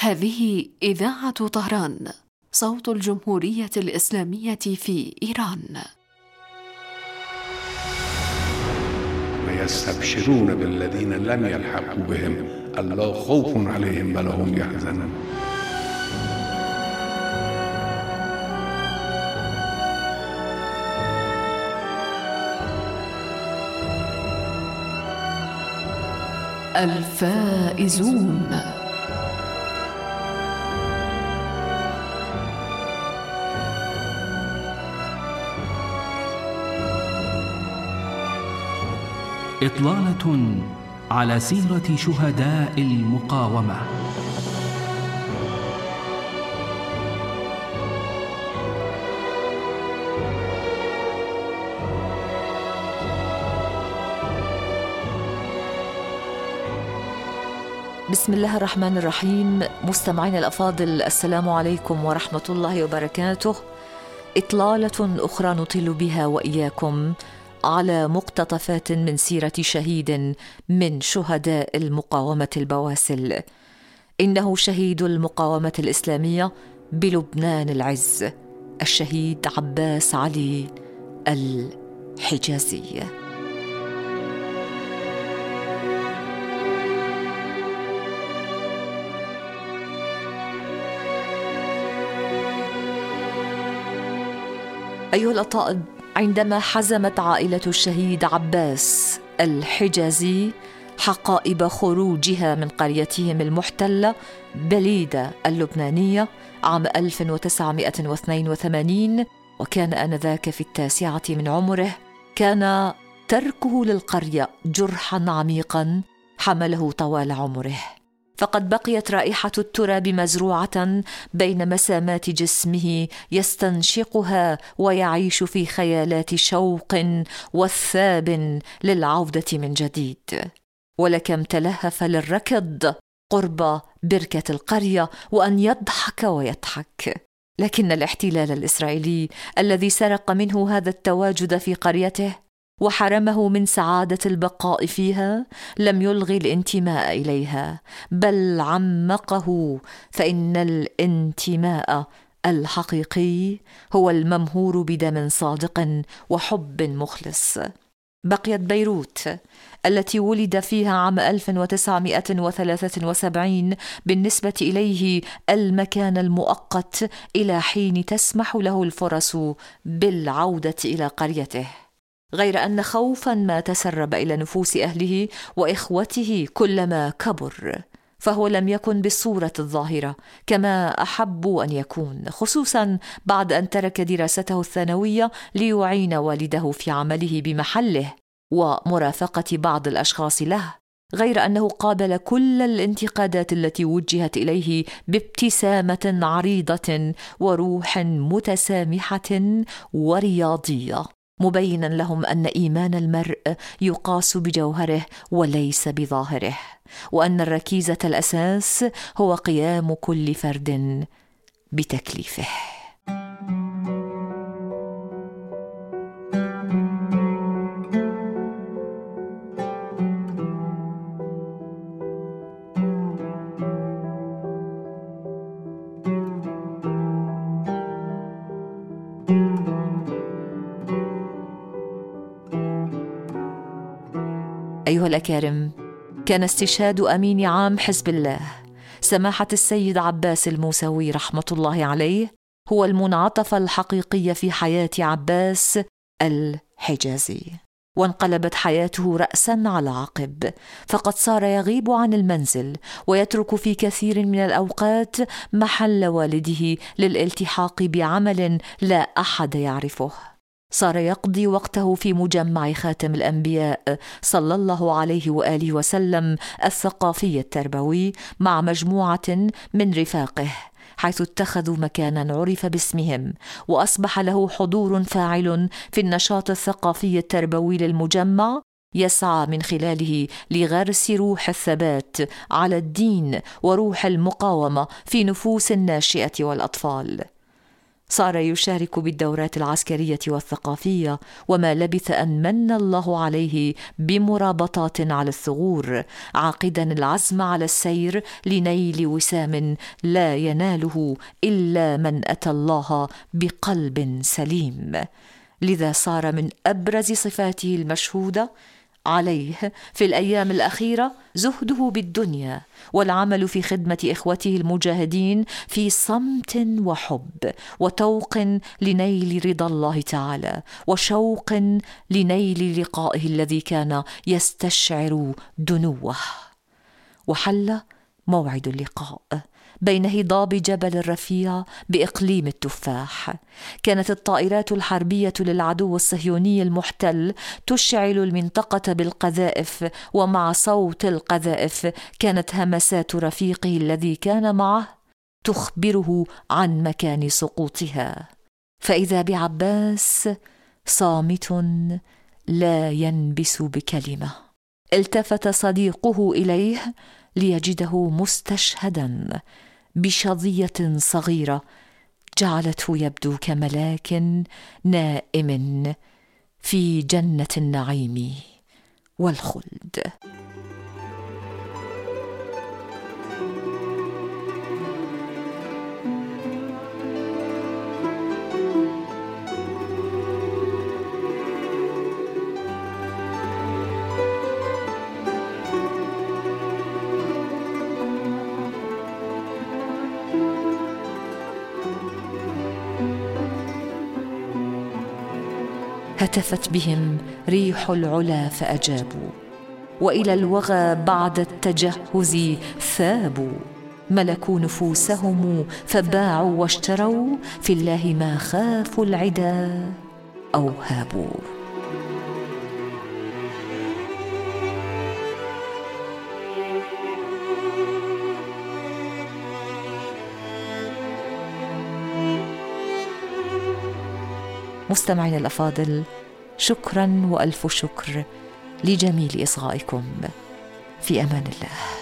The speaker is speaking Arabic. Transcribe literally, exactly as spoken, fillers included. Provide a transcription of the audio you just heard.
هذه إذاعة طهران، صوت الجمهورية الإسلامية في إيران. ويستبشرون بالذين لم يلحقوا بهم ألا خوف عليهم ولا هم يحزنون. الفائزون. إطلالة على سيرة شهداء المقاومة. بسم الله الرحمن الرحيم. مستمعين الأفاضل، السلام عليكم ورحمة الله وبركاته. إطلالة أخرى نطيل بها وإياكم على مقتطفات من سيرة شهيد من شهداء المقاومة البواسل. إنه شهيد المقاومة الإسلامية بلبنان العز، الشهيد عباس علي الحجازي. أيها الأطائب، عندما حزمت عائلة الشهيد عباس الحجازي حقائب خروجها من قريتهم المحتلة بليدة اللبنانية عام ألف وتسعمائة واثنين وثمانين، وكان آنذاك في التاسعة من عمره، كان تركه للقرية جرحا عميقا حمله طوال عمره. فقد بقيت رائحة التراب مزروعة بين مسامات جسمه يستنشقها ويعيش في خيالات شوق وثاب للعودة من جديد. ولكم تلهف للركض قرب بركة القرية وأن يضحك ويضحك، لكن الاحتلال الإسرائيلي الذي سرق منه هذا التواجد في قريته وحرمه من سعادة البقاء فيها لم يلغي الانتماء إليها، بل عمقه، فإن الانتماء الحقيقي هو الممهور بدم صادق وحب مخلص. بقيت بيروت التي ولد فيها عام ألف وتسعمائة وثلاثة وسبعين بالنسبة إليه المكان المؤقت إلى حين تسمح له الفرص بالعودة إلى قريته، غير أن خوفا ما تسرب إلى نفوس أهله وإخوته كلما كبر، فهو لم يكن بالصورة الظاهرة كما أحبوا أن يكون، خصوصا بعد أن ترك دراسته الثانوية ليعين والده في عمله بمحله ومرافقة بعض الأشخاص له، غير أنه قابل كل الانتقادات التي وجهت إليه بابتسامة عريضة وروح متسامحة ورياضية، مبينا لهم أن إيمان المرء يقاس بجوهره وليس بظاهره، وأن الركيزة الأساس هو قيام كل فرد بتكليفه. أيها الأكارم، كان استشهاد أمين عام حزب الله سماحة السيد عباس الموسوي رحمة الله عليه هو المنعطف الحقيقي في حياة عباس الحجازي، وانقلبت حياته رأسا على عقب، فقد صار يغيب عن المنزل ويترك في كثير من الأوقات محل والده للالتحاق بعمل لا أحد يعرفه. صار يقضي وقته في مجمع خاتم الأنبياء صلى الله عليه وآله وسلم الثقافي التربوي مع مجموعة من رفاقه، حيث اتخذوا مكانا عرف باسمهم، وأصبح له حضور فاعل في النشاط الثقافي التربوي للمجمع، يسعى من خلاله لغرس روح الثبات على الدين وروح المقاومة في نفوس الناشئة والأطفال. صار يشارك بالدورات العسكرية والثقافية، وما لبث أن من الله عليه بمرابطات على الثغور، عاقدا العزم على السير لنيل وسام لا يناله إلا من أتى الله بقلب سليم. لذا صار من أبرز صفاته المشهودة عليه في الأيام الأخيرة زهده بالدنيا والعمل في خدمة إخوته المجاهدين في صمت وحب وتوق لنيل رضا الله تعالى وشوق لنيل لقائه الذي كان يستشعر دنوه. وحل موعد اللقاء بين هضاب جبل الرفيع بإقليم التفاح. كانت الطائرات الحربية للعدو الصهيوني المحتل تشعل المنطقة بالقذائف، ومع صوت القذائف كانت همسات رفيقه الذي كان معه تخبره عن مكان سقوطها. فإذا بعباس صامت لا ينبس بكلمة. التفت صديقه إليه ليجده مستشهدا بشظية صغيرة جعلته يبدو كملاك نائم في جنة النعيم والخلد. هتفت بهم ريح العلا فأجابوا، وإلى الوغى بعد التجهز ثابوا. ملكوا نفوسهم فباعوا واشتروا، في الله ما خافوا العدا أو هابوا. مستمعين الأفاضل، شكرا وألف شكر لجميل إصغائكم. في أمان الله.